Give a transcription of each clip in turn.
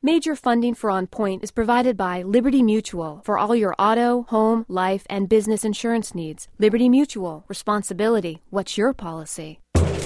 Major funding for On Point is provided by Liberty Mutual for all your auto, home, life, and business insurance needs. Liberty Mutual. Responsibility. What's your policy?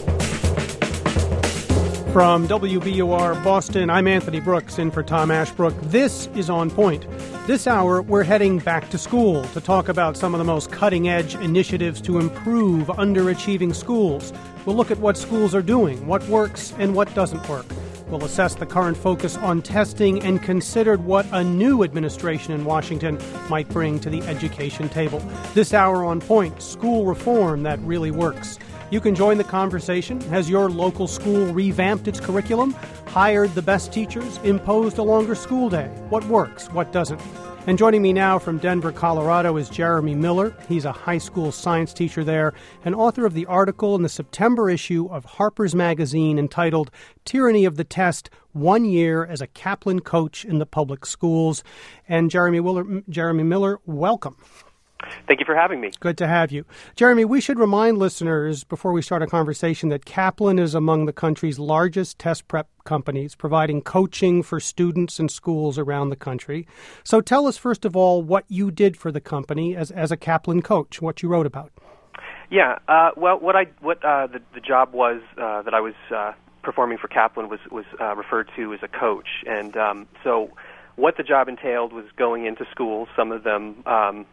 From WBUR Boston, I'm Anthony Brooks, in for Tom Ashbrook. This is On Point. This hour, we're heading back to school to talk about some of the most cutting-edge initiatives to improve underachieving schools. We'll look at what schools are doing, what works and what doesn't work. We'll assess the current focus on testing and consider what a new administration in Washington might bring to the education table. This hour On Point, school reform that really works. You can join the conversation. Has your local school revamped its curriculum, hired the best teachers, imposed a longer school day? What works, what doesn't? And joining me now from Denver, Colorado is Jeremy Miller. He's a high school science teacher there and author of the article in the September issue of Harper's Magazine entitled Tyranny of the Test, 1 Year as a Kaplan Coach in the Public Schools. And Jeremy Miller, welcome. Thank you for having me. Good to have you. Jeremy, we should remind listeners before we start a conversation that Kaplan is among the country's largest test prep companies, providing coaching for students and schools around the country. So tell us, first of all, what you did for the company as a Kaplan coach, what you wrote about. Yeah, the job was that I was performing for Kaplan was referred to as a coach. And so what the job entailed was going into schools, some of them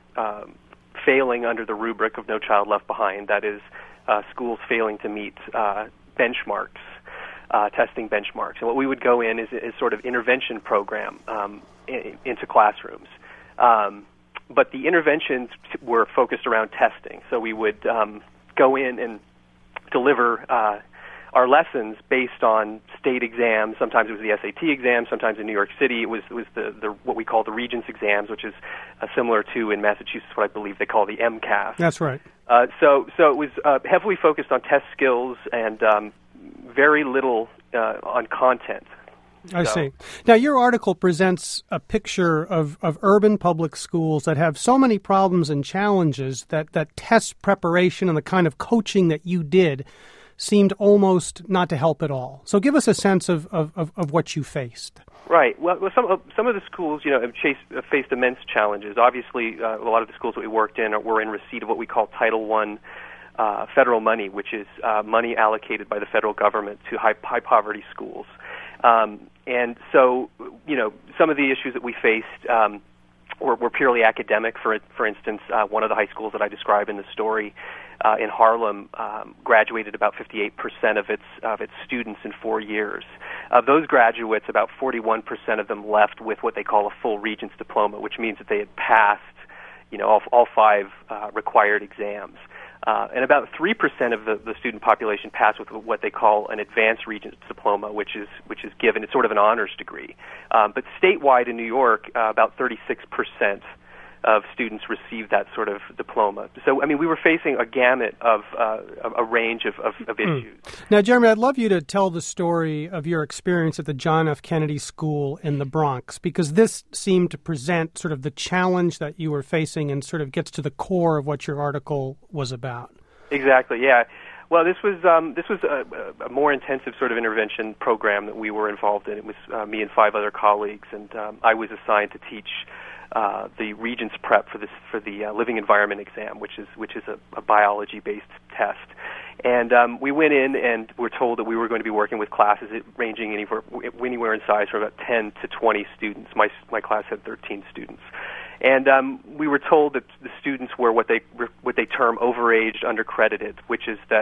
failing under the rubric of No Child Left Behind, that is, schools failing to meet benchmarks, testing benchmarks. And what we would go in is sort of intervention program into classrooms. But the interventions were focused around testing. So we would go in and deliver our lessons based on state exams. Sometimes it was the SAT exam. Sometimes in New York City it was the what we call the Regents exams, which is similar to in Massachusetts what I believe they call the MCAS. That's right. So it was heavily focused on test skills and very little on content. I see. Now, your article presents a picture of urban public schools that have so many problems and challenges that test preparation and the kind of coaching that you did seemed almost not to help at all. So give us a sense of what you faced. Right. Well, some of the schools, have faced immense challenges. Obviously, a lot of the schools that we worked in were in receipt of what we call Title I federal money, which is money allocated by the federal government to high poverty schools. And so, some of the issues that we faced were purely academic. For instance, one of the high schools that I describe in the story in Harlem graduated about 58% of its students in 4 years. Of those graduates, about 41% of them left with what they call a full Regents diploma, which means that they had passed, all five required exams. And about 3% of the student population passed with what they call an advanced Regents diploma, which is given. It's sort of an honors degree. But statewide in New York, about 36% of students received that sort of diploma. So, we were facing a gamut of a range of issues. Now, Jeremy, I'd love you to tell the story of your experience at the John F. Kennedy School in the Bronx, because this seemed to present sort of the challenge that you were facing and sort of gets to the core of what your article was about. Exactly, yeah. Well, this was a more intensive sort of intervention program that we were involved in. It was me and 5 other colleagues, and I was assigned to teach the Regents prep for the living environment exam, which is a biology-based test. And we went in and were told that we were going to be working with classes ranging anywhere in size from about 10 to 20 students. My class had 13 students. And we were told that the students were what they term overaged, undercredited, which is that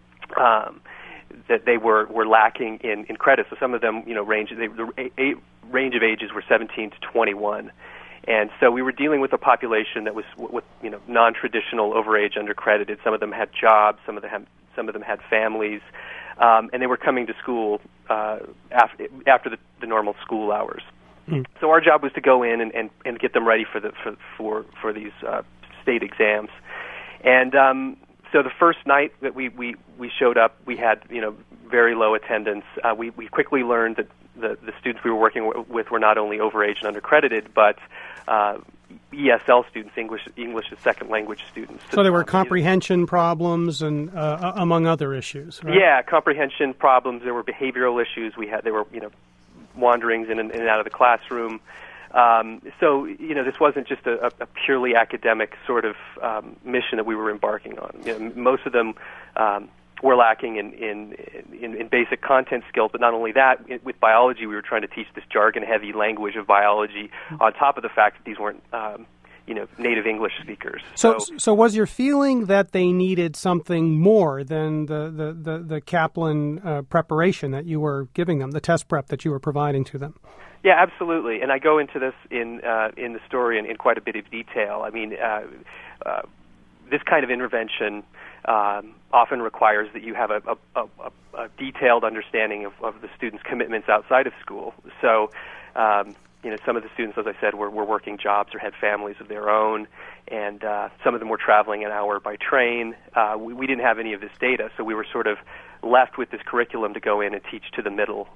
they were lacking in credit. So some of them, the range of ages were 17 to 21. And so we were dealing with a population that was with non-traditional, overage, undercredited. Some of them had jobs, some of them had families, and they were coming to school after the normal school hours. Mm. So our job was to go in and get them ready for these state exams. And so the first night that we showed up, we had very low attendance. We quickly learned that the students we were working with were not only overage and undercredited, but ESL students, English as second language students. So there were comprehension problems and among other issues, right? Yeah, comprehension problems. There were behavioral issues. There were wanderings in and out of the classroom. So, this wasn't just a purely academic sort of mission that we were embarking on. Most of them were lacking in basic content skills, but not only that, with biology, we were trying to teach this jargon-heavy language of biology on top of the fact that these weren't native English speakers. So was your feeling that they needed something more than the Kaplan preparation that you were giving them, the test prep that you were providing to them? Yeah, absolutely. And I go into this in the story in quite a bit of detail. I mean, this kind of intervention often requires that you have a detailed understanding of the students' commitments outside of school. So, some of the students, as I said, were working jobs or had families of their own, and some of them were traveling an hour by train. We didn't have any of this data, so we were sort of left with this curriculum to go in and teach to the middle.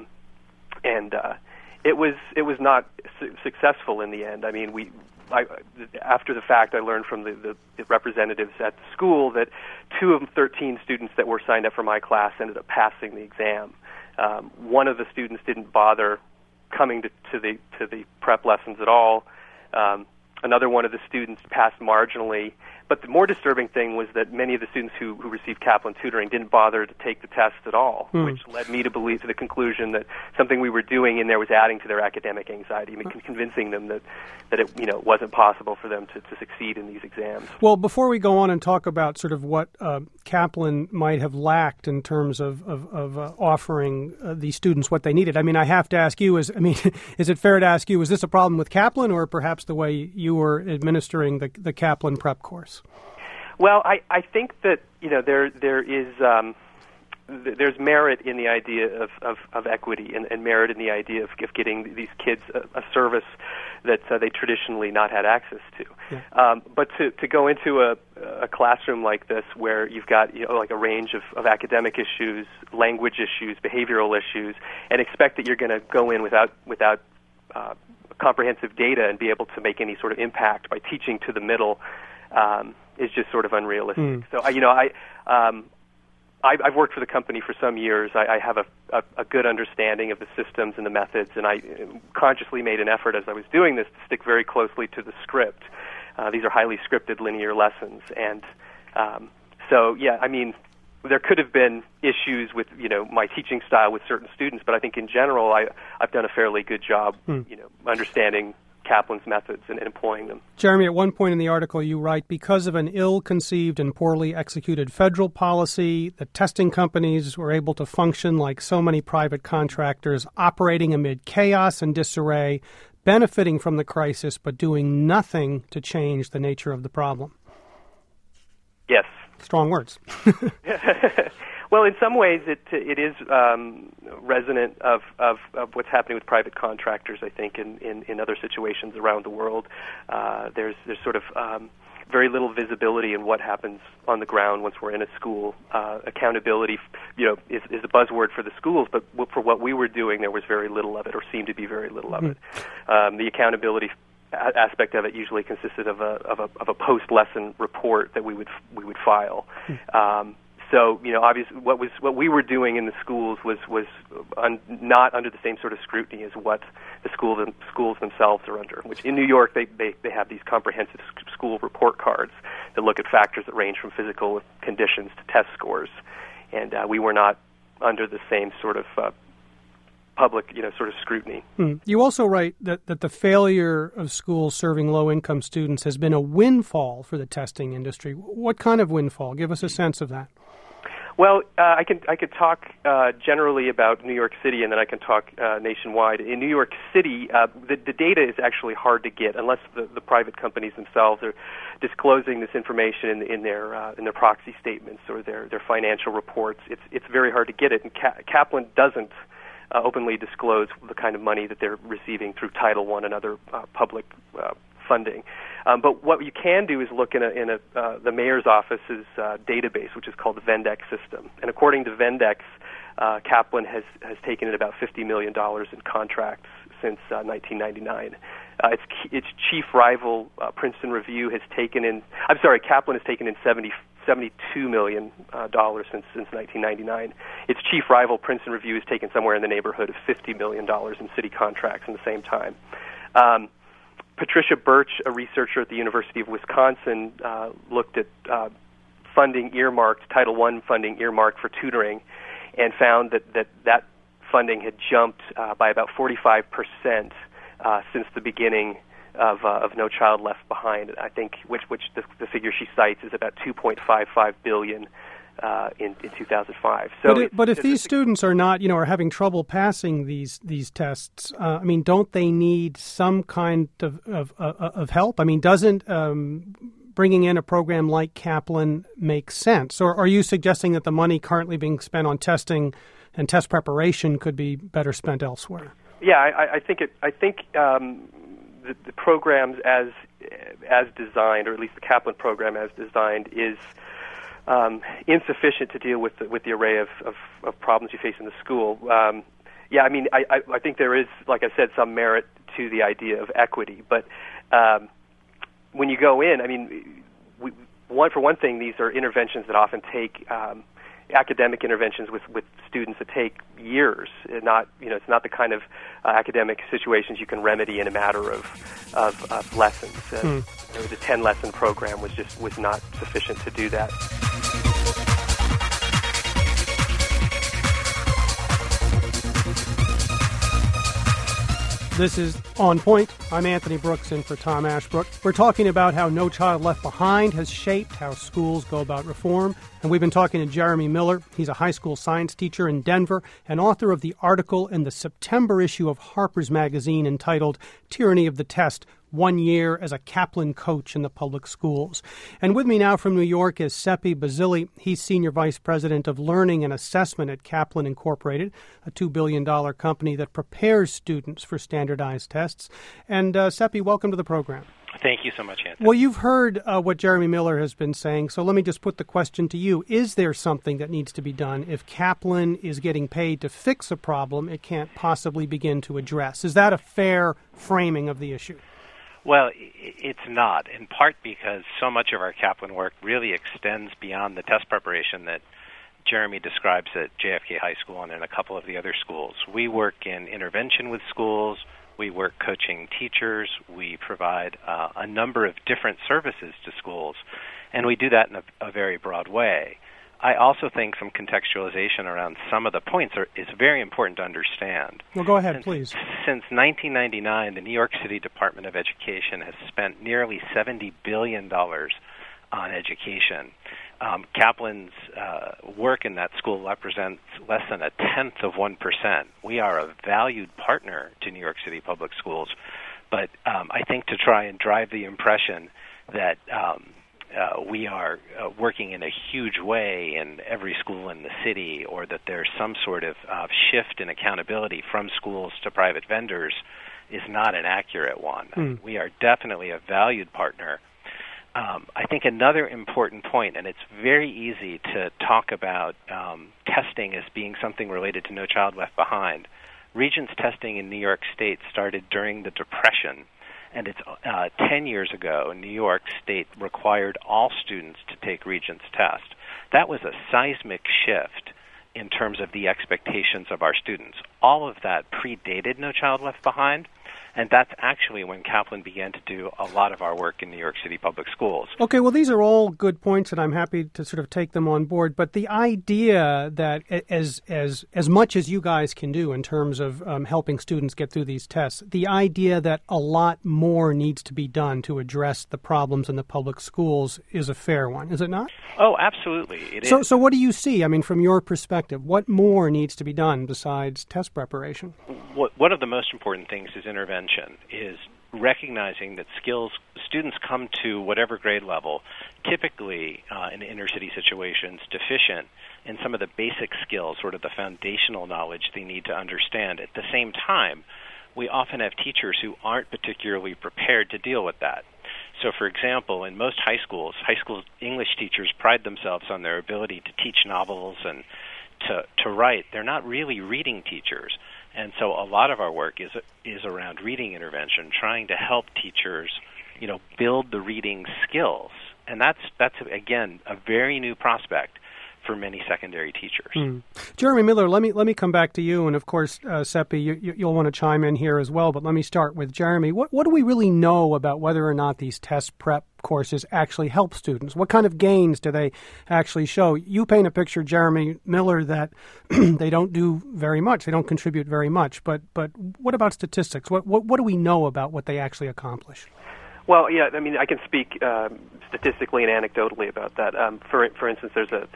It was not successful in the end. I mean, after the fact, I learned from the representatives at the school that 2 of 13 students that were signed up for my class ended up passing the exam. One of the students didn't bother coming to the prep lessons at all. Another one of the students passed marginally. But the more disturbing thing was that many of the students who received Kaplan tutoring didn't bother to take the test at all, which led me to believe to the conclusion that something we were doing in there was adding to their academic anxiety, I mean, convincing them that it wasn't possible for them to succeed in these exams. Well, before we go on and talk about sort of what Kaplan might have lacked in terms of offering these students what they needed, I mean, I have to ask you, is it fair to ask you, is this a problem with Kaplan or perhaps the way you were administering the Kaplan prep course? Well, I think that there is there's merit in the idea of equity and merit in the idea of getting these kids a service that they traditionally not had access to. Yeah. But to go into a classroom like this where you've got like a range of academic issues, language issues, behavioral issues, and expect that you're going to go in without comprehensive data and be able to make any sort of impact by teaching to the middle is just sort of unrealistic. So I've worked for the company for some years. I have a good understanding of the systems and the methods, and I consciously made an effort as I was doing this to stick very closely to the script. These are highly scripted linear lessons, and there could have been issues with my teaching style with certain students, but I think in general I've done a fairly good job understanding Kaplan's methods and employing them. Jeremy, at one point in the article you write, because of an ill-conceived and poorly executed federal policy, the testing companies were able to function like so many private contractors, operating amid chaos and disarray, benefiting from the crisis, but doing nothing to change the nature of the problem. Yes. Strong words. Well, in some ways, it is resonant of what's happening with private contractors. I think in other situations around the world, there's sort of very little visibility in what happens on the ground once we're in a school. Accountability, is a buzzword for the schools, but for what we were doing, there was very little of it, or seemed to be very little of it. The accountability aspect of it usually consisted of a post-lesson report that we would file. So, obviously, what we were doing in the schools was not under the same sort of scrutiny as what the schools themselves are under. Which in New York they have these comprehensive school report cards that look at factors that range from physical conditions to test scores, and we were not under the same sort of public, sort of scrutiny. You also write that the failure of schools serving low-income students has been a windfall for the testing industry. What kind of windfall? Give us a sense of that. Well, I could talk generally about New York City, and then I can talk nationwide. In New York City, the data is actually hard to get unless the private companies themselves are disclosing this information in their proxy statements or their financial reports. It's very hard to get it, and Kaplan doesn't openly disclose the kind of money that they're receiving through Title I and other public funding. But what you can do is look in the mayor's office's database, which is called the Vendex system. And according to Vendex, Kaplan has taken in about $50 million in contracts since 1999. Its chief rival, Princeton Review, Kaplan has taken in $72 million since 1999. Its chief rival, Princeton Review, has taken somewhere in the neighborhood of $50 million in city contracts in the same time. Patricia Birch, a researcher at the University of Wisconsin, looked at Title I funding earmarked for tutoring, and found that funding had jumped by about 45% since the beginning of No Child Left Behind. I think which the figure she cites is about $2.55 billion in 2005. So, but if these students are not, are having trouble passing these tests, don't they need some kind of help? Doesn't bringing in a program like Kaplan make sense? Or are you suggesting that the money currently being spent on testing and test preparation could be better spent elsewhere? Yeah, I think the programs as designed, or at least the Kaplan program as designed, is insufficient to deal with the array of problems you face in the school. I think there is, like I said, some merit to the idea of equity, but when you go in, for one thing, these are interventions that often take academic interventions with students that take years. It's not the kind of academic situations you can remedy in a matter of lessons. There was a 10-lesson program was not sufficient to do that. This is On Point. I'm Anthony Brooks in for Tom Ashbrook. We're talking about how No Child Left Behind has shaped how schools go about reform. And we've been talking to Jeremy Miller. He's a high school science teacher in Denver and author of the article in the September issue of Harper's Magazine entitled Tyranny of the Test, 1 year as a Kaplan coach in the public schools. And with me now from New York is Seppi Basili. He's Senior Vice President of Learning and Assessment at Kaplan Incorporated, a $2 billion company that prepares students for standardized tests. And Seppi, welcome to the program. Thank you so much, Anthony. Well, you've heard what Jeremy Miller has been saying, so let me just put the question to you. Is there something that needs to be done if Kaplan is getting paid to fix a problem it can't possibly begin to address? Is that a fair framing of the issue? Well, it's not, in part because so much of our Kaplan work really extends beyond the test preparation that Jeremy describes at JFK High School and in a couple of the other schools. We work in intervention with schools. We work coaching teachers. We provide a number of different services to schools, and we do that in a very broad way. I also think some contextualization around some of the points is very important to understand. Well, go ahead, please. Since 1999, the New York City Department of Education has spent nearly $70 billion on education. Kaplan's work in that school represents less than 0.1%. We are a valued partner to New York City Public Schools, but I think to try and drive the impression that we are working in a huge way in every school in the city, or that there's some sort of shift in accountability from schools to private vendors, is not an accurate one. We are definitely a valued partner. I think another important point, and it's very easy to talk about testing as being something related to No Child Left Behind. Regents testing in New York State started during the Depression. And it's 10 years ago, New York State required all students to take Regents test. That was a seismic shift in terms of the expectations of our students. All of that predated No Child Left Behind, and that's actually when Kaplan began to do a lot of our work in New York City Public Schools. Okay, well, these are all good points, and I'm happy to sort of take them on board. But the idea that as much as you guys can do in terms of helping students get through these tests, the idea that a lot more needs to be done to address the problems in the public schools is a fair one, is it not? Oh, absolutely. It is. So what do you see? From your perspective, what more needs to be done besides test preparation? One of the most important things is intervention, is recognizing that students come to whatever grade level, typically in inner city situations, deficient in some of the basic skills, sort of the foundational knowledge they need to understand. At the same time, we often have teachers who aren't particularly prepared to deal with that. So, for example, in most high schools English teachers pride themselves on their ability to teach novels and to write. They're not really reading teachers. And so a lot of our work is around reading intervention, trying to help teachers, build the reading skills And that's again, a very new prospect for many secondary teachers. Jeremy Miller, let me come back to you, and of course, Seppi, you'll want to chime in here as well. But let me start with Jeremy. What do we really know about whether or not these test prep courses actually help students? What kind of gains do they actually show? You paint a picture, Jeremy Miller, that they don't do very much. They don't contribute very much. But what about statistics? What do we know about what they actually accomplish? Well, yeah, I mean, I can speak statistically and anecdotally about that. For instance, there's a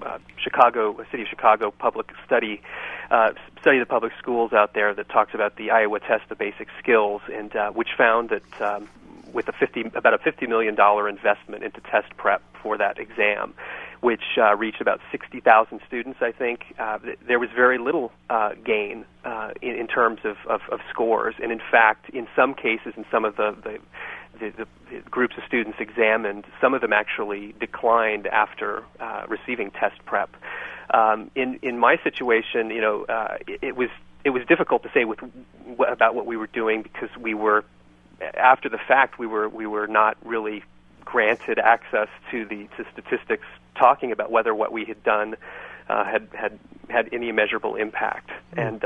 city of Chicago public study of public schools out there that talks about the Iowa Test of Basic Skills, and which found that with about a $50 million investment into test prep for that exam, which reached about 60,000 students, I think, there was very little gain in terms of scores. And in fact, in some cases, in some of the groups of students examined, some of them actually declined after receiving test prep. In my situation, it was difficult to say about what we were doing, because we were, after the fact, we were not really granted access to statistics talking about whether what we had done had any measurable impact. And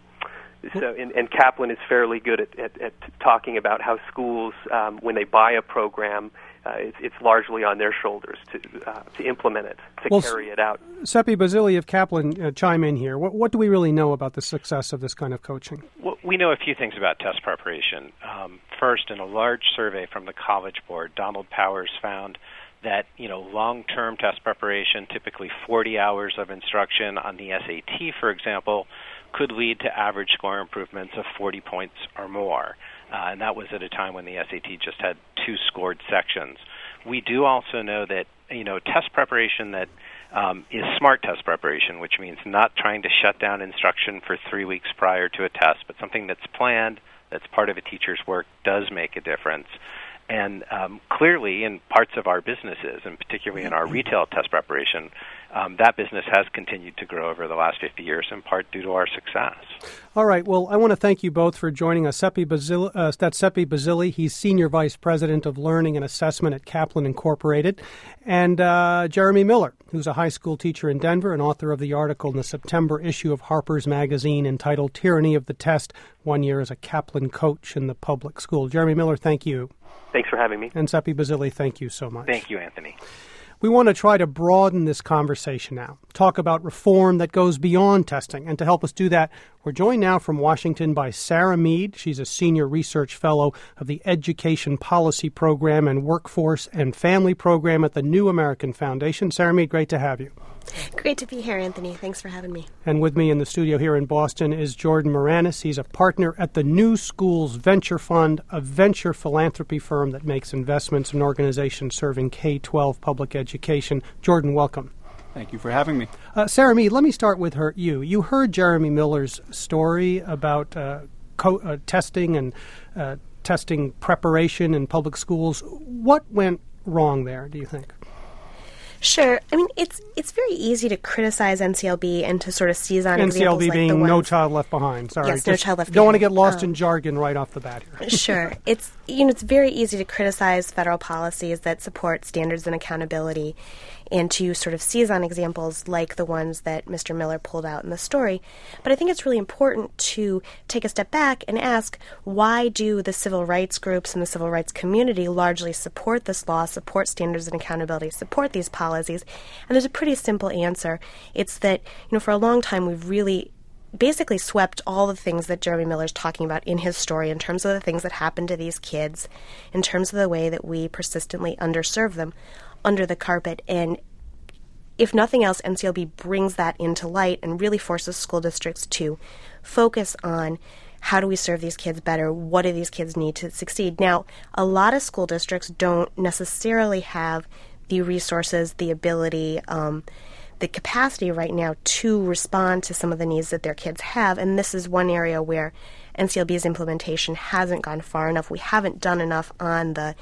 and Kaplan is fairly good at talking about how schools, when they buy a program, it's largely on their shoulders to implement it, carry it out. Seppi Basili of Kaplan, chime in here. What do we really know about the success of this kind of coaching? Well, we know a few things about test preparation. First, in a large survey from the College Board, Donald Powers found that long-term test preparation, typically 40 hours of instruction on the SAT, for example, could lead to average score improvements of 40 points or more. And that was at a time when the SAT just had 2 scored sections. We do also know that, test preparation that is smart test preparation, which means not trying to shut down instruction for 3 weeks prior to a test, but something that's planned, that's part of a teacher's work, does make a difference. And clearly in parts of our businesses, and particularly in our retail test preparation, that business has continued to grow over the last 50 years, in part due to our success. All right. Well, I want to thank you both for joining us. That's Seppi Basili. He's Senior Vice President of Learning and Assessment at Kaplan Incorporated. And Jeremy Miller, who's a high school teacher in Denver and author of the article in the September issue of Harper's Magazine entitled Tyranny of the Test, 1 year as a Kaplan coach in the public school. Jeremy Miller, thank you. Thanks for having me. And Seppi Basili, thank you so much. Thank you, Anthony. We want to try to broaden this conversation now, talk about reform that goes beyond testing. And to help us do that, we're joined now from Washington by Sarah Mead. She's a senior research fellow of the Education Policy Program and Workforce and Family Program at the New American Foundation. Sarah Mead, great to have you. Great to be here, Anthony. Thanks for having me. And with me in the studio here in Boston is Jordan Moranis. He's a partner at the New Schools Venture Fund, a venture philanthropy firm that makes investments in organizations serving K-12 public education. Jordan, welcome. Thank you for having me. Sarah Mead, let me start with you. You heard Jeremy Miller's story about testing and testing preparation in public schools. What went wrong there, do you think? Sure. I mean, it's very easy to criticize NCLB and to sort of seize on examples like the ones... NCLB being No Child Left Behind. Sorry. Yes, No Child Left Behind. Don't want to get lost in jargon right off the bat here. Sure. It's very easy to criticize federal policies that support standards and accountability and to sort of seize on examples like the ones that Mr. Miller pulled out in the story. But I think it's really important to take a step back and ask, why do the civil rights groups and the civil rights community largely support this law, support standards and accountability, support these policies? And there's a pretty simple answer. It's that, for a long time we've really basically swept all the things that Jeremy Miller's talking about in his story in terms of the things that happen to these kids, in terms of the way that we persistently underserve them, under the carpet. And if nothing else, NCLB brings that into light and really forces school districts to focus on how do we serve these kids better, what do these kids need to succeed. Now, a lot of school districts don't necessarily have the resources, the ability, the capacity right now to respond to some of the needs that their kids have, and this is one area where NCLB's implementation hasn't gone far enough. We haven't done enough on the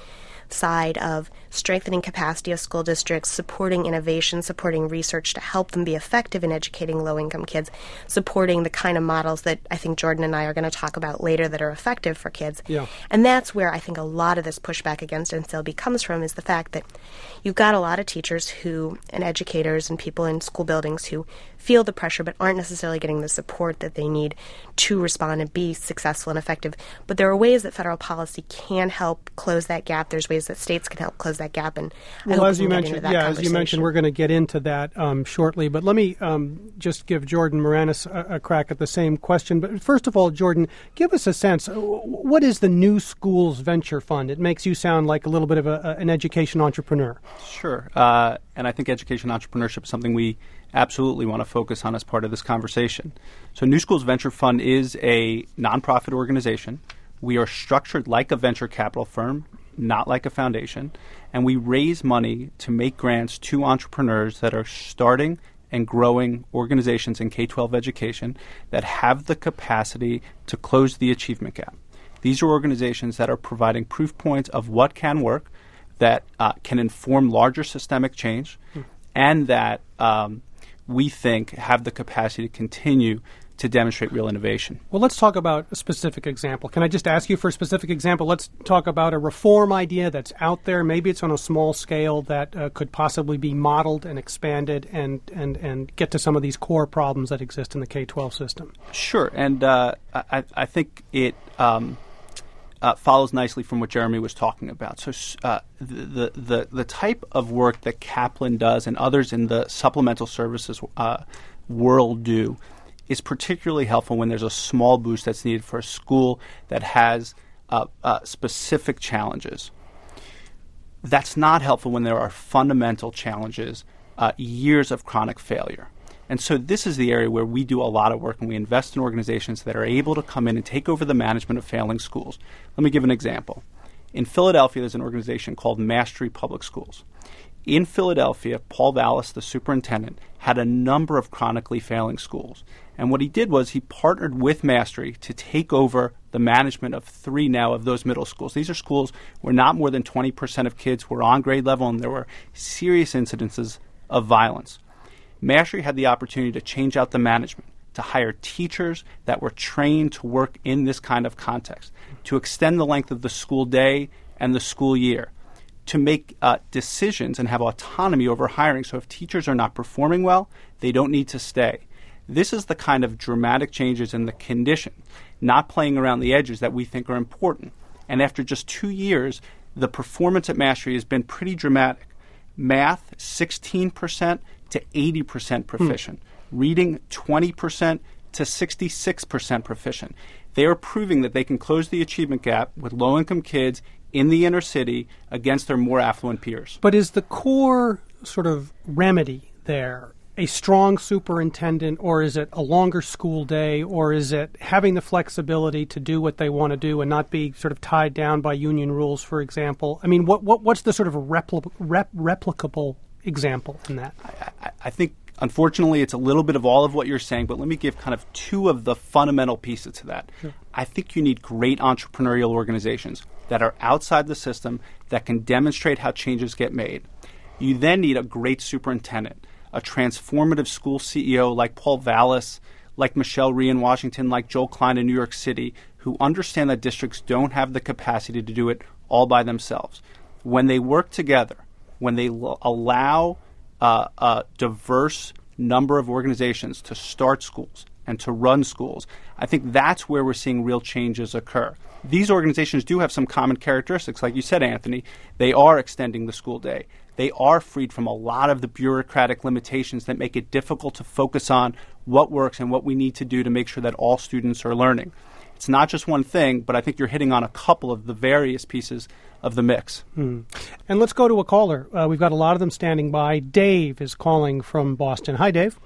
side of strengthening capacity of school districts, supporting innovation, supporting research to help them be effective in educating low-income kids, supporting the kind of models that I think Jordan and I are going to talk about later that are effective for kids. Yeah. And that's where I think a lot of this pushback against NCLB comes from, is the fact that you've got a lot of teachers and educators and people in school buildings who feel the pressure but aren't necessarily getting the support that they need to respond and be successful and effective. But there are ways that federal policy can help close that gap. There's ways that states can help close that gap. And as you mentioned, we're going to get into that shortly. But let me just give Jordan Moranis a crack at the same question. But first of all, Jordan, give us a sense. What is the New Schools Venture Fund? It makes you sound like a little bit of an education entrepreneur. Sure. And I think education entrepreneurship is something we absolutely want to focus on as part of this conversation. So New Schools Venture Fund is a nonprofit organization. We are structured like a venture capital firm, not like a foundation, and we raise money to make grants to entrepreneurs that are starting and growing organizations in K-12 education that have the capacity to close the achievement gap. These are organizations that are providing proof points of what can work, that can inform larger systemic change, and that we think have the capacity to continue to demonstrate real innovation. Well, let's talk about a specific example. Can I just ask you for a specific example? Let's talk about a reform idea that's out there. Maybe it's on a small scale that could possibly be modeled and expanded and get to some of these core problems that exist in the K-12 system. Sure, and I think it follows nicely from what Jeremy was talking about. So the type of work that Kaplan does and others in the supplemental services world do is particularly helpful when there's a small boost that's needed for a school that has specific challenges. That's not helpful when there are fundamental challenges, years of chronic failure. And so this is the area where we do a lot of work, and we invest in organizations that are able to come in and take over the management of failing schools. Let me give an example. In Philadelphia, there's an organization called Mastery Public Schools. In Philadelphia, Paul Vallis, the superintendent, had a number of chronically failing schools. And what he did was he partnered with Mastery to take over the management of 3 now of those middle schools. These are schools where not more than 20% of kids were on grade level, and there were serious incidences of violence. Mastery had the opportunity to change out the management, to hire teachers that were trained to work in this kind of context, to extend the length of the school day and the school year, to make decisions and have autonomy over hiring. So if teachers are not performing well, they don't need to stay. This is the kind of dramatic changes in the condition, not playing around the edges, that we think are important. And after just 2 years, the performance at Mastery has been pretty dramatic. Math, 16% to 80% proficient. Reading, 20% to 66% proficient. They are proving that they can close the achievement gap with low-income kids in the inner city against their more affluent peers. But is the core sort of remedy there a strong superintendent, or is it a longer school day, or is it having the flexibility to do what they want to do and not be sort of tied down by union rules, for example? I mean, what's the sort of replicable example in that? I think, unfortunately, it's a little bit of all of what you're saying, but let me give kind of 2 of the fundamental pieces to that. Sure. I think you need great entrepreneurial organizations that are outside the system that can demonstrate how changes get made. You then need a great superintendent, a transformative school CEO like Paul Vallis, like Michelle Rhee in Washington, like Joel Klein in New York City, who understand that districts don't have the capacity to do it all by themselves. When they work together, when they allow a diverse number of organizations to start schools and to run schools, I think that's where we're seeing real changes occur. These organizations do have some common characteristics. Like you said, Anthony, they are extending the school day. They are freed from a lot of the bureaucratic limitations that make it difficult to focus on what works and what we need to do to make sure that all students are learning. It's not just one thing, but I think you're hitting on a couple of the various pieces of the mix. And let's go to a caller. We've got a lot of them standing by. Dave is calling from Boston. Hi, Dave.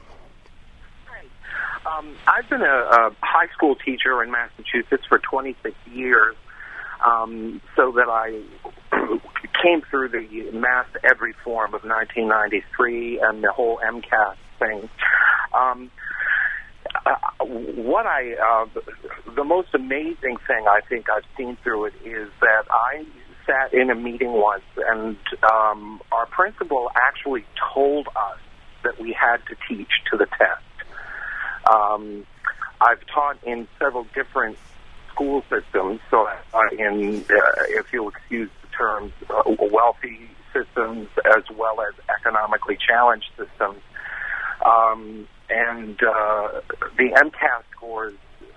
Hi. I've been a high school teacher in Massachusetts for 26 years, so that I came through the mass ed reform of 1993 and the whole MCAS thing. The most amazing thing I think I've seen through it is that I sat in a meeting once, and our principal actually told us that we had to teach to the test. I've taught in several different school systems, so if you'll excuse the terms, wealthy systems as well as economically challenged systems. And the MCAS scores,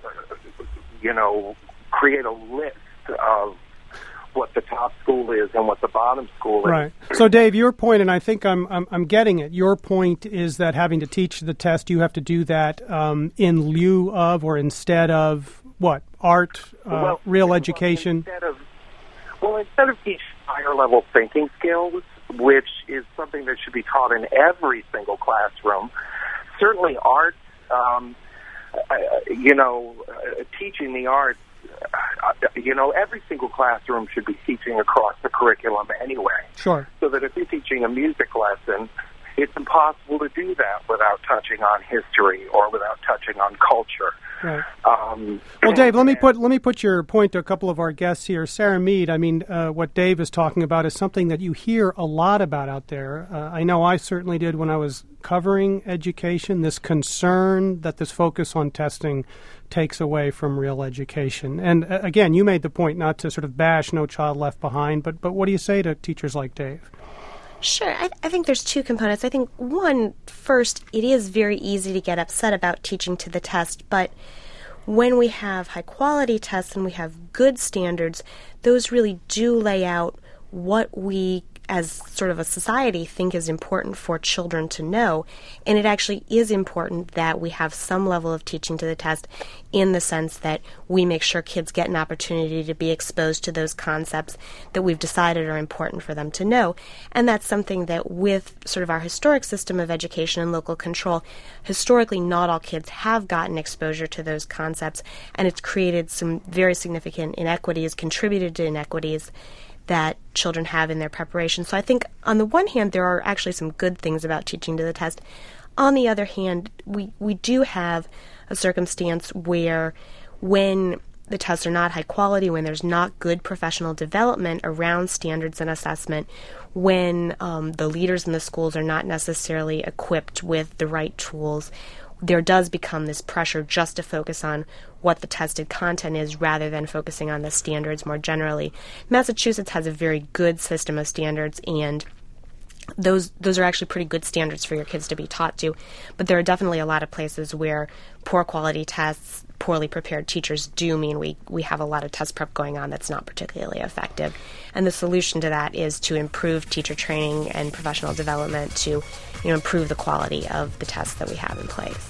create a list of what the top school is and what the bottom school is. Right. So, Dave, your point, and I think I'm getting it. Your point is that having to teach the test, you have to do that in lieu of or instead of what? Art, real education. Instead of teaching higher level thinking skills, which is something that should be taught in every single classroom. Certainly, art. Teaching the arts. Every single classroom should be teaching across the curriculum anyway. Sure. So that if you're teaching a music lesson, it's impossible to do that without touching on history or without touching on culture. Right. Well, Dave, let me put your point to a couple of our guests here. Sarah Mead, what Dave is talking about is something that you hear a lot about out there. I know I certainly did when I was covering education, this concern that this focus on testing takes away from real education. And again, you made the point not to sort of bash No Child Left Behind, but what do you say to teachers like Dave? Sure. I think there's two components. I think, one, first, it is very easy to get upset about teaching to the test, but when we have high-quality tests and we have good standards, those really do lay out what we, as sort of a society, think is important for children to know. And it actually is important that we have some level of teaching to the test in the sense that we make sure kids get an opportunity to be exposed to those concepts that we've decided are important for them to know. And that's something that with sort of our historic system of education and local control, historically not all kids have gotten exposure to those concepts, and it's created some very significant inequities, contributed to inequities that children have in their preparation. So I think on the one hand, there are actually some good things about teaching to the test. On the other hand, we do have a circumstance where when the tests are not high quality, when there's not good professional development around standards and assessment, when the leaders in the schools are not necessarily equipped with the right tools, there does become this pressure just to focus on what the tested content is rather than focusing on the standards more generally. Massachusetts has a very good system of standards, and those are actually pretty good standards for your kids to be taught to. But there are definitely a lot of places where poor quality tests, poorly prepared teachers do mean we have a lot of test prep going on that's not particularly effective. And the solution to that is to improve teacher training and professional development to improve the quality of the tests that we have in place.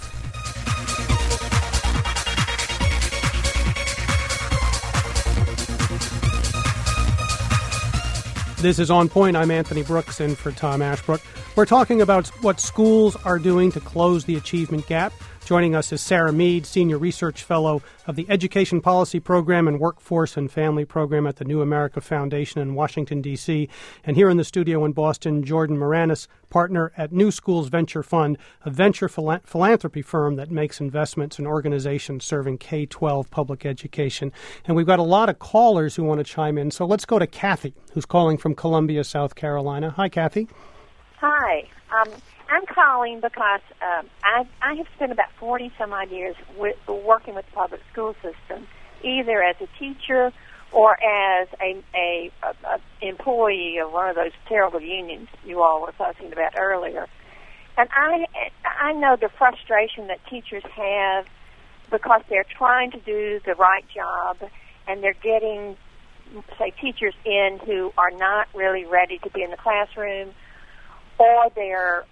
This is On Point. I'm Anthony Brooks in for Tom Ashbrook. We're talking about what schools are doing to close the achievement gap. Joining us is Sarah Mead, Senior Research Fellow of the Education Policy Program and Workforce and Family Program at the New America Foundation in Washington, D.C. And here in the studio in Boston, Jordan Moranis, partner at New Schools Venture Fund, a venture philanthropy firm that makes investments in organizations serving K-12 public education. And we've got a lot of callers who want to chime in. So let's go to Kathy, who's calling from Columbia, South Carolina. Hi, Kathy. Hi. I'm calling because I have spent about 40-some-odd years working with the public school system, either as a teacher or as a employee of one of those terrible unions you all were talking about earlier. And I know the frustration that teachers have because they're trying to do the right job and they're getting, say, teachers in who are not really ready to be in the classroom, or they're,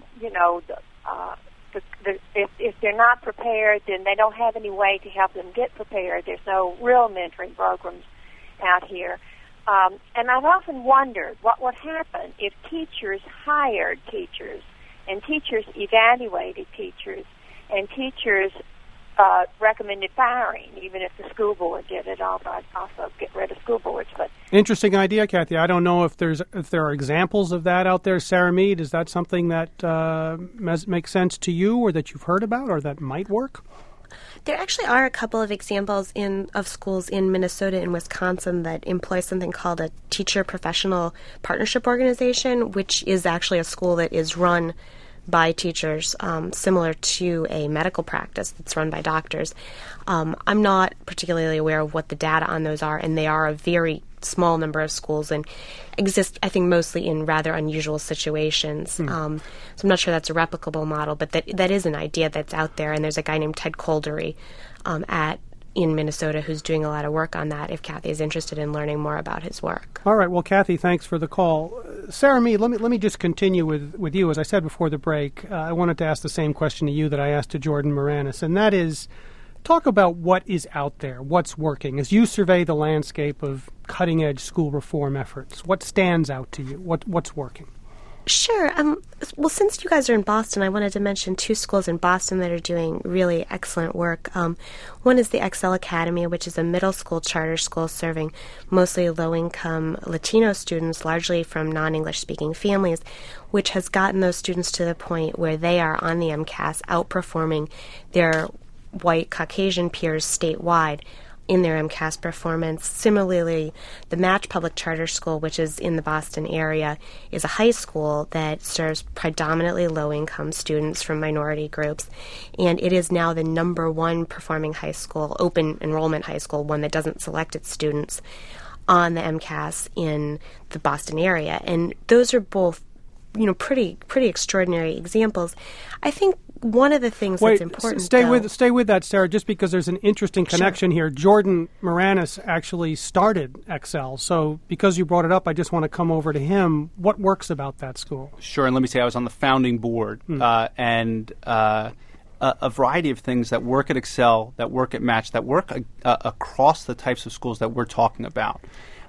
if they're not prepared, then they don't have any way to help them get prepared. There's no real mentoring programs out here. And I've often wondered what would happen if teachers hired teachers and teachers evaluated teachers and teachers recommended firing, even if the school board did it. I'd also get rid of school boards. But interesting idea, Kathy. I don't know if there are examples of that out there. Sarah Mead, is that something that makes sense to you or that you've heard about or that might work? There actually are a couple of examples of schools in Minnesota and Wisconsin that employ something called a teacher professional partnership organization, which is actually a school that is run by teachers, similar to a medical practice that's run by doctors. I'm not particularly aware of what the data on those are, and they are a very small number of schools and exist, I think, mostly in rather unusual situations. So I'm not sure that's a replicable model, but that is an idea that's out there, and there's a guy named Ted Coldery in Minnesota who's doing a lot of work on that, if Kathy is interested in learning more about his work. All right. Well, Kathy, thanks for the call. Sarah Mead, let me just continue with you. As I said before the break, I wanted to ask the same question to you that I asked to Jordan Moranis, and that is, talk about what is out there, what's working. As you survey the landscape of cutting-edge school reform efforts, what stands out to you? What's working? Sure. Well, since you guys are in Boston, I wanted to mention two schools in Boston that are doing really excellent work. One is the Excel Academy, which is a middle school charter school serving mostly low-income Latino students, largely from non-English speaking families, which has gotten those students to the point where they are on the MCAS outperforming their white Caucasian peers statewide in their MCAS performance. Similarly, the Match Public Charter School, which is in the Boston area, is a high school that serves predominantly low-income students from minority groups, and it is now the number one performing high school, open enrollment high school, one that doesn't select its students, on the MCAS in the Boston area. And those are both, pretty extraordinary examples. I think one of the things that's important. Stay with that, Sarah, just because there's an interesting connection here. Jordan Moranis actually started Excel, so because you brought it up, I just want to come over to him. What works about that school? Sure, and let me say I was on the founding board, and a variety of things that work at Excel, that work at Match, that work across the types of schools that we're talking about.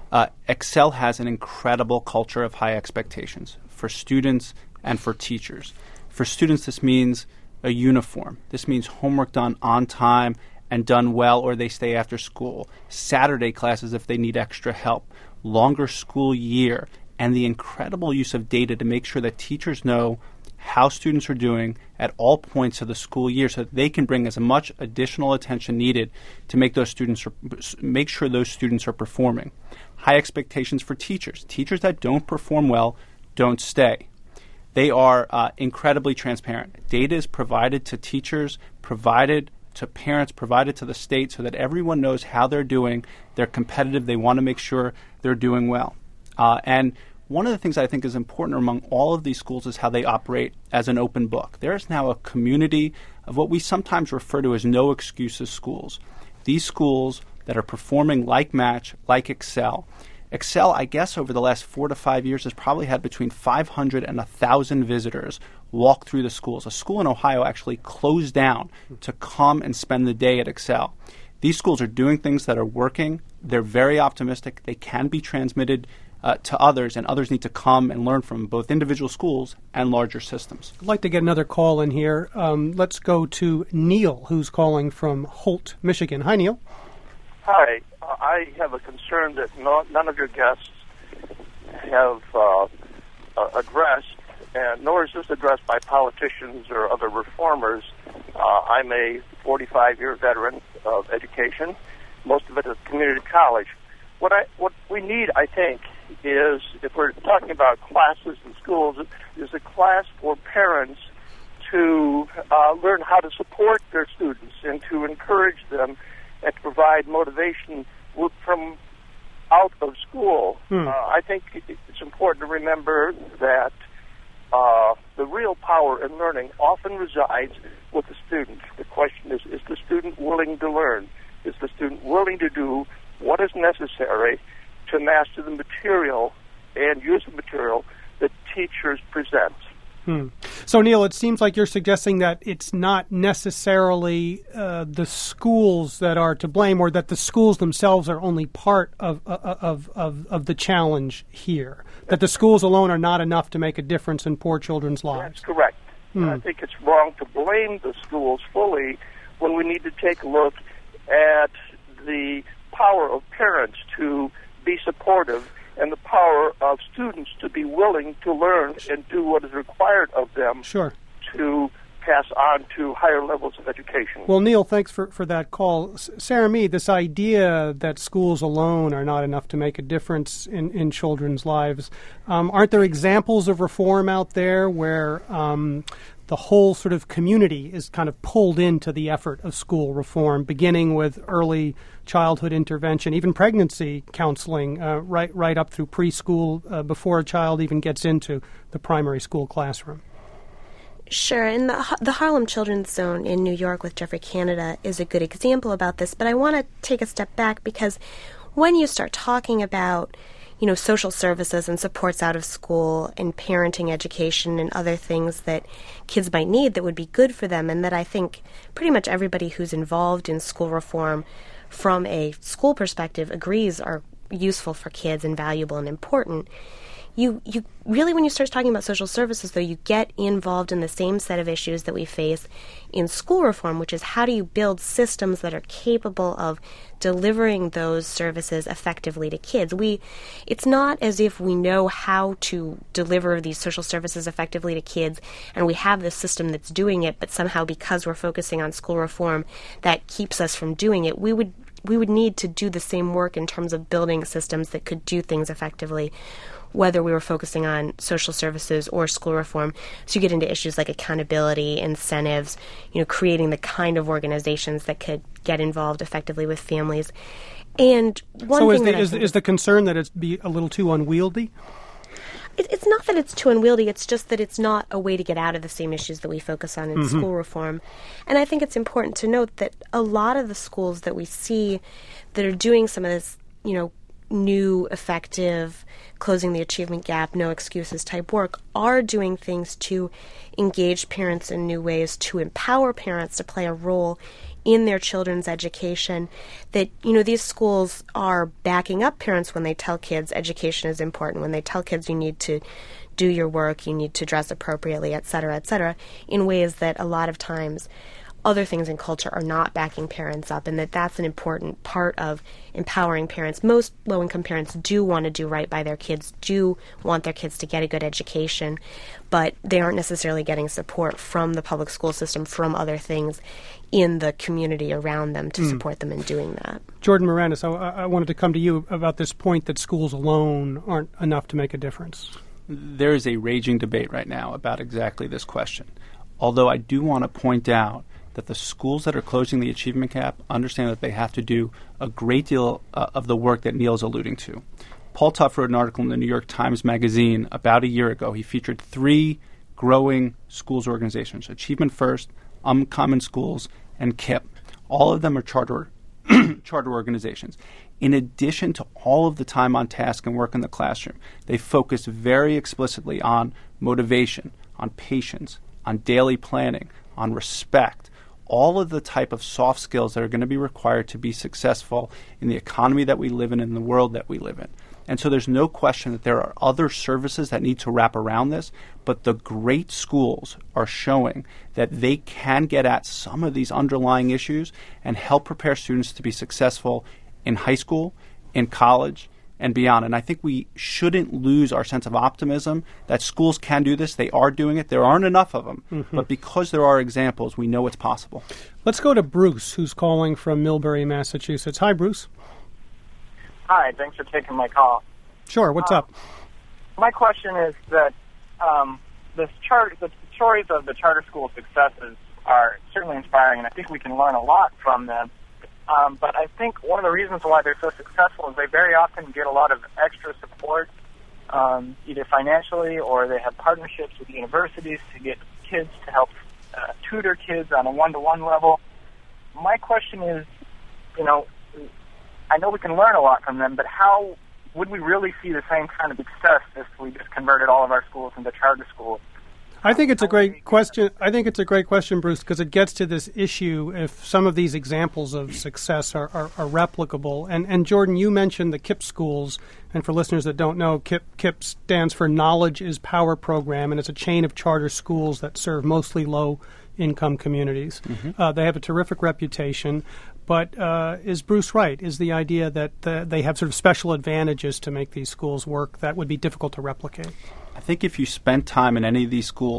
Excel has an incredible culture of high expectations for students and for teachers. For students, this means a uniform. This means homework done on time and done well, or they stay after school. Saturday classes if they need extra help. Longer school year, and the incredible use of data to make sure that teachers know how students are doing at all points of the school year, so that they can bring as much additional attention needed to make make sure those students are performing. High expectations for teachers. Teachers that don't perform well don't stay. They are incredibly transparent. Data is provided to teachers, provided to parents, provided to the state, so that everyone knows how they're doing. They're competitive. They want to make sure they're doing well. And one of the things I think is important among all of these schools is how they operate as an open book. There is now a community of what we sometimes refer to as no excuses schools. These schools that are performing like Match, like Excel. Excel, I guess, over the last 4 to 5 years has probably had between 500 and 1,000 visitors walk through the schools. A school in Ohio actually closed down to come and spend the day at Excel. These schools are doing things that are working. They're very optimistic. They can be transmitted to others, and others need to come and learn from both individual schools and larger systems. I'd like to get another call in here. Let's go to Neil, who's calling from Holt, Michigan. Hi, Neil. Hi. I have a concern that none of your guests have addressed, and nor is this addressed by politicians or other reformers. I'm a 45-year veteran of education, most of it at community college. What we need, I think, is, if we're talking about classes in schools, is a class for parents to learn how to support their students and to encourage them and to provide motivation from out of school. I think it's important to remember that the real power in learning often resides with the student. The question is the student willing to learn? Is the student willing to do what is necessary to master the material and use the material that teachers present? So, Neil, it seems like you're suggesting that it's not necessarily the schools that are to blame, or that the schools themselves are only part of the challenge here, that the schools alone are not enough to make a difference in poor children's lives. That's correct. I think it's wrong to blame the schools fully when we need to take a look at the power of parents to be supportive and the power of students to be willing to learn and do what is required of them to pass on to higher levels of education. Well, Neil, thanks for that call. Sarah Mead, this idea that schools alone are not enough to make a difference in children's lives, aren't there examples of reform out there where the whole sort of community is kind of pulled into the effort of school reform, beginning with early childhood intervention, even pregnancy counseling, right up through preschool, before a child even gets into the primary school classroom? Sure, and the Harlem Children's Zone in New York with Geoffrey Canada is a good example about this, but I want to take a step back because when you start talking about social services and supports out of school and parenting education and other things that kids might need that would be good for them, and that I think pretty much everybody who's involved in school reform from a school perspective agrees are useful for kids and valuable and important. You really, when you start talking about social services, though, you get involved in the same set of issues that we face in school reform, which is how do you build systems that are capable of delivering those services effectively to kids. It's not as if we know how to deliver these social services effectively to kids and we have this system that's doing it, but somehow because we're focusing on school reform, that keeps us from doing it. We would need to do the same work in terms of building systems that could do things effectively, whether we were focusing on social services or school reform. So you get into issues like accountability, incentives, creating the kind of organizations that could get involved effectively with families. And is the concern that it's be a little too unwieldy? It's not that it's too unwieldy, it's just that it's not a way to get out of the same issues that we focus on in school reform. And I think it's important to note that a lot of the schools that we see that are doing some of this, new, effective, closing the achievement gap, no excuses type work, are doing things to engage parents in new ways, to empower parents to play a role in their children's education, that, these schools are backing up parents when they tell kids education is important, when they tell kids you need to do your work, you need to dress appropriately, et cetera, in ways that a lot of times other things in culture are not backing parents up, and that's an important part of empowering parents. Most low-income parents do want to do right by their kids, do want their kids to get a good education, but they aren't necessarily getting support from the public school system, from other things in the community around them to support them in doing that. Jordan Miranda's, I wanted to come to you about this point that schools alone aren't enough to make a difference. There is a raging debate right now about exactly this question, although I do want to point out that the schools that are closing the achievement gap understand that they have to do a great deal of the work that Neil's alluding to. Paul Tough wrote an article in the New York Times Magazine about a year ago. He featured 3 growing schools organizations, Achievement First, Uncommon Schools, and KIPP. All of them are charter organizations. In addition to all of the time on task and work in the classroom, they focus very explicitly on motivation, on patience, on daily planning, on respect, all of the type of soft skills that are going to be required to be successful in the economy that we live in and the world that we live in. And so there's no question that there are other services that need to wrap around this, but the great schools are showing that they can get at some of these underlying issues and help prepare students to be successful in high school, in college, and beyond. And I think we shouldn't lose our sense of optimism that schools can do this. They are doing it. There aren't enough of them. But because there are examples, we know it's possible. Let's go to Bruce, who's calling from Millbury, Massachusetts. Hi, Bruce. Hi, thanks for taking my call. Sure, what's up? My question is that the stories of the charter school successes are certainly inspiring, and I think we can learn a lot from them. But I think one of the reasons why they're so successful is they very often get a lot of extra support, either financially or they have partnerships with universities to get kids to help tutor kids on a one-to-one level. My question is, I know we can learn a lot from them, but how would we really see the same kind of success if we just converted all of our schools into charter schools? I think it's a great question. Bruce, because it gets to this issue if some of these examples of success are replicable. And Jordan, you mentioned the KIPP schools, and for listeners that don't know, KIPP stands for Knowledge is Power Program, and it's a chain of charter schools that serve mostly low-income communities. They have a terrific reputation. But is Bruce right? Is the idea that they have sort of special advantages to make these schools work that would be difficult to replicate? I think if you spent time in any of these schools,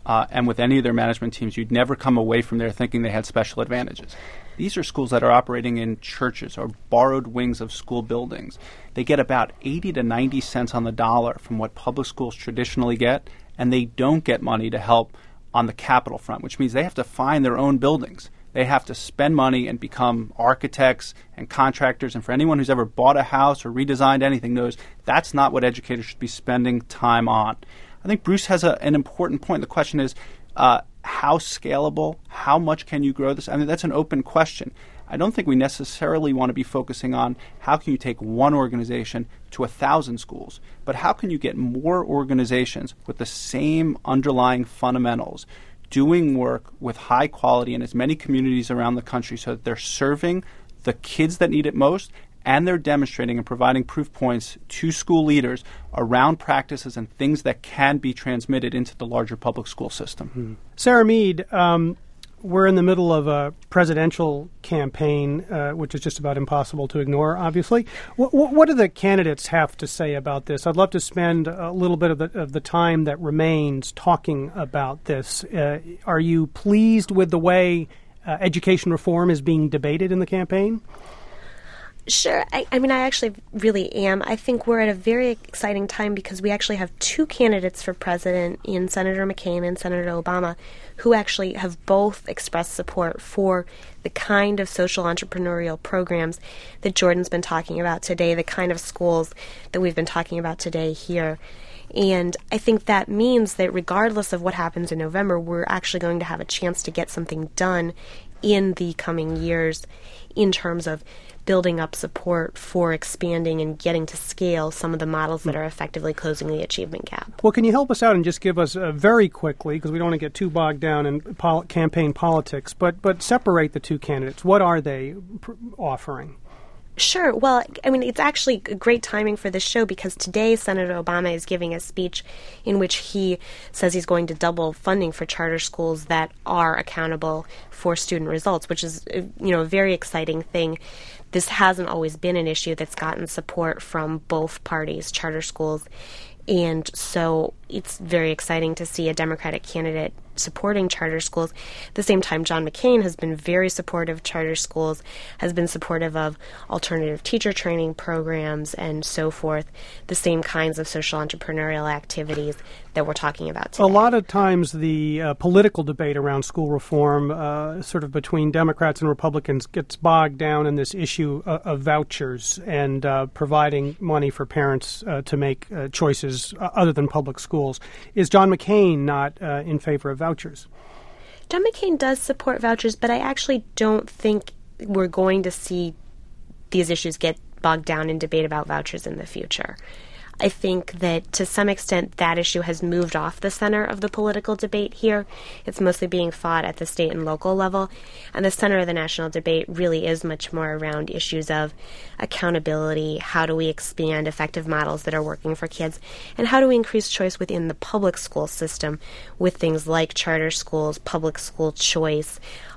and with any of their management teams, you'd never come away from there thinking they had special advantages. These are schools that are operating in churches or borrowed wings of school buildings. They get about 80 to 90 cents on the dollar from what public schools traditionally get, and they don't get money to help on the capital front, which means they have to find their own buildings. They have to spend money and become architects and contractors. And for anyone who's ever bought a house or redesigned anything knows that's not what educators should be spending time on. I think Bruce has an important point. The question is, how scalable? How much can you grow this? I mean, that's an open question. I don't think we necessarily want to be focusing on how can you take one organization to 1,000 schools, but how can you get more organizations with the same underlying fundamentals doing work with high quality in as many communities around the country so that they're serving the kids that need it most and they're demonstrating and providing proof points to school leaders around practices and things that can be transmitted into the larger public school system. Mm-hmm. Sarah Mead, we're in the middle of a presidential campaign, which is just about impossible to ignore, obviously. What do the candidates have to say about this? I'd love to spend a little bit of the time that remains talking about this. Are you pleased with the way education reform is being debated in the campaign? Sure. I mean, I actually really am. I think we're at a very exciting time because we actually have two candidates for president in Senator McCain and Senator Obama who actually have both expressed support for the kind of social entrepreneurial programs that Jordan's been talking about today, the kind of schools that we've been talking about today here. And I think that means that regardless of what happens in November, we're actually going to have a chance to get something done in the coming years in terms of building up support for expanding and getting to scale some of the models that are effectively closing the achievement gap. Well, can you help us out and just give us very quickly, because we don't want to get too bogged down in campaign politics, but separate the two candidates. What are they offering? Sure. Well, I mean, it's actually great timing for this show because today Senator Obama is giving a speech in which he says he's going to double funding for charter schools that are accountable for student results, which is, a very exciting thing. This hasn't always been an issue that's gotten support from both parties, charter schools. And so it's very exciting to see a Democratic candidate supporting charter schools. At the same time, John McCain has been very supportive of charter schools, has been supportive of alternative teacher training programs and so forth, the same kinds of social entrepreneurial activities that we're talking about today. A lot of times the political debate around school reform, sort of between Democrats and Republicans, gets bogged down in this issue of vouchers and providing money for parents to make choices other than public schools. Is John McCain not in favor of vouchers? John McCain does support vouchers, but I actually don't think we're going to see these issues get bogged down in debate about vouchers in the future. I think that to some extent that issue has moved off the center of the political debate here. It's mostly being fought at the state and local level, and the center of the national debate really is much more around issues of accountability, how do we expand effective models that are working for kids, and how do we increase choice within the public school system with things like charter schools, public school choice,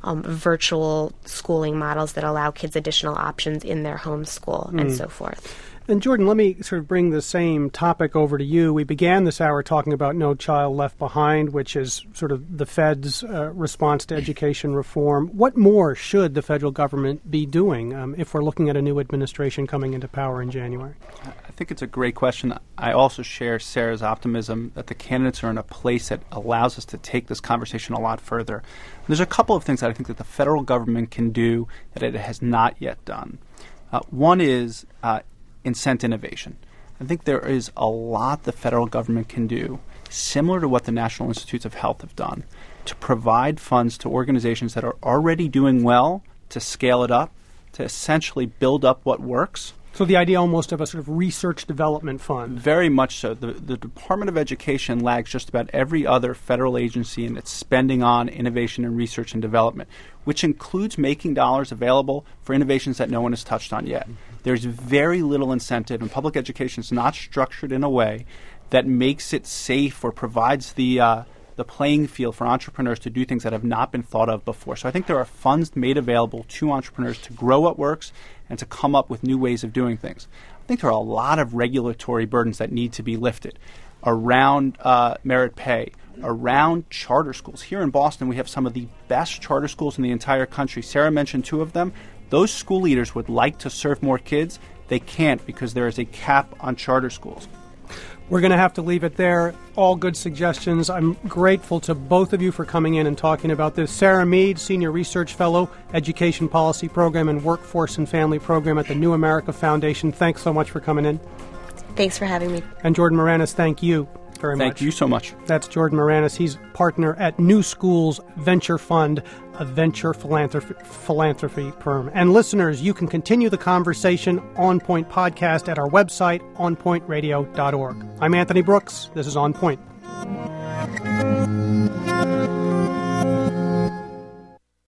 virtual schooling models that allow kids additional options in their home school, and so forth. And Jordan, let me sort of bring the same topic over to you. We began this hour talking about No Child Left Behind, which is sort of the Fed's response to education reform. What more should the federal government be doing if we're looking at a new administration coming into power in January? I think it's a great question. I also share Sarah's optimism that the candidates are in a place that allows us to take this conversation a lot further. There's a couple of things that I think that the federal government can do that it has not yet done. One is incent innovation. I think there is a lot the federal government can do, similar to what the National Institutes of Health have done, to provide funds to organizations that are already doing well, to scale it up, to essentially build up what works. So the idea almost of a sort of research development fund. Very much so. The Department of Education lags just about every other federal agency in its spending on innovation and research and development, which includes making dollars available for innovations that no one has touched on yet. There's very little incentive, and public education is not structured in a way that makes it safe or provides the playing field for entrepreneurs to do things that have not been thought of before. So I think there are funds made available to entrepreneurs to grow what works and to come up with new ways of doing things. I think there are a lot of regulatory burdens that need to be lifted around merit pay, around charter schools. Here in Boston, we have some of the best charter schools in the entire country. Sarah mentioned 2 of them. Those school leaders would like to serve more kids. They can't because there is a cap on charter schools. We're going to have to leave it there. All good suggestions. I'm grateful to both of you for coming in and talking about this. Sarah Mead, Senior Research Fellow, Education Policy Program and Workforce and Family Program at the New America Foundation. Thanks so much for coming in. Thanks for having me. And Jordan Moranis, thank you very much. Thank you so much. That's Jordan Moranis. He's partner at New Schools Venture Fund, a venture philanthropy firm. And listeners, you can continue the conversation On Point podcast at our website, onpointradio.org. I'm Anthony Brooks. This is On Point.